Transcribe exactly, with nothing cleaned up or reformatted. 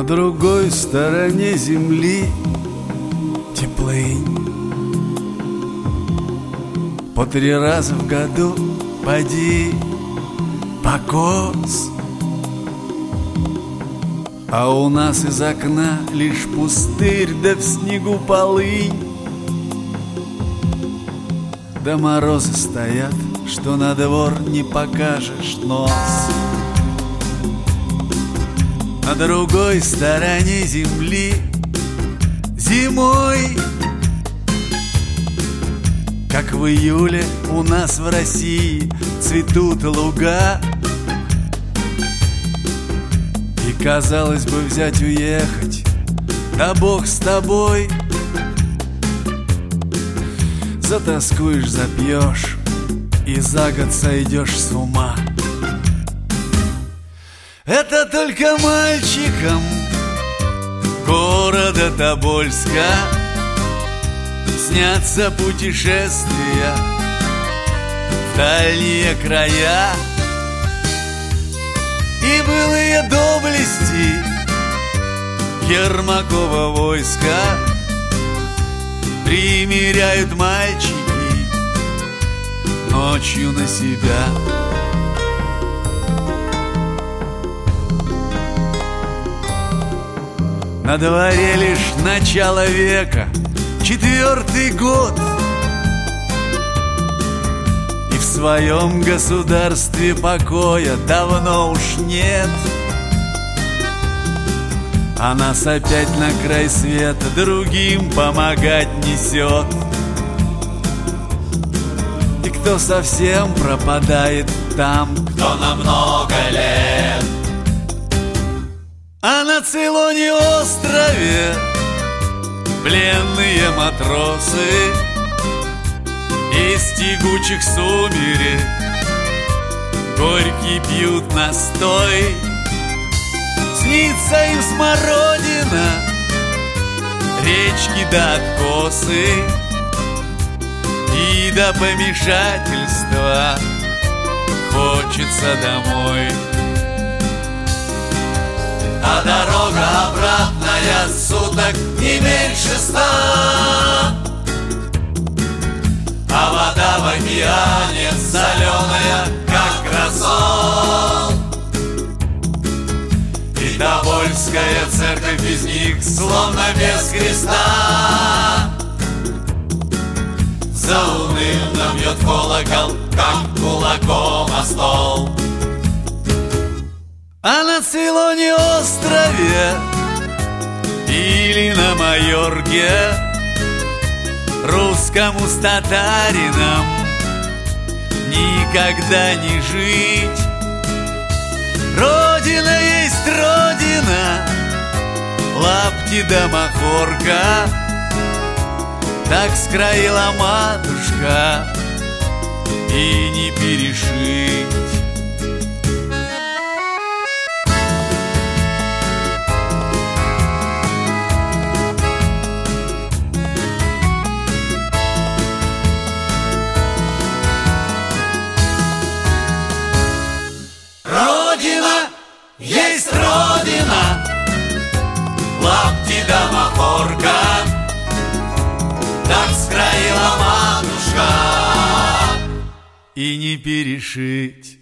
другой стороне земли теплынь. По три раза в году поди покос, а у нас из окна лишь пустырь, да в снегу полынь. Да морозы стоят, что на двор не покажешь нос. На другой стороне земли зимой, как в июле у нас в России цветут луга. И казалось бы взять уехать, да бог с тобой. Затоскуешь, запьешь и за год сойдешь с ума. Это только мальчикам города Тобольска снятся путешествия в дальние края. И былые доблести Ермакова войска примеряют мальчики ночью на себя. На дворе лишь начало века, четвертый год, и в своем государстве покоя давно уж нет. А нас опять на край света другим помогать несет. И кто совсем пропадает там, кто на много лет. А на Цейлоне острове пленные матросы из тягучих сумерек горький пьют настой. Снится им смородина, речки да откосы, и до помешательства хочется домой. А дорога обратная суток не меньше ста, а вода в океане соленая, как рассол. И Тобольская церковь без них, словно без креста, заунывно бьет колокол, как кулаком о стол. А на Цейлоне острове или на Майорке русскому с татарином никогда не жить. Родина есть родина, лапти да махорка, так скроила матушка, и не перешить. Есть родина, лапти да махорка, так скроила матушка, и не перешить.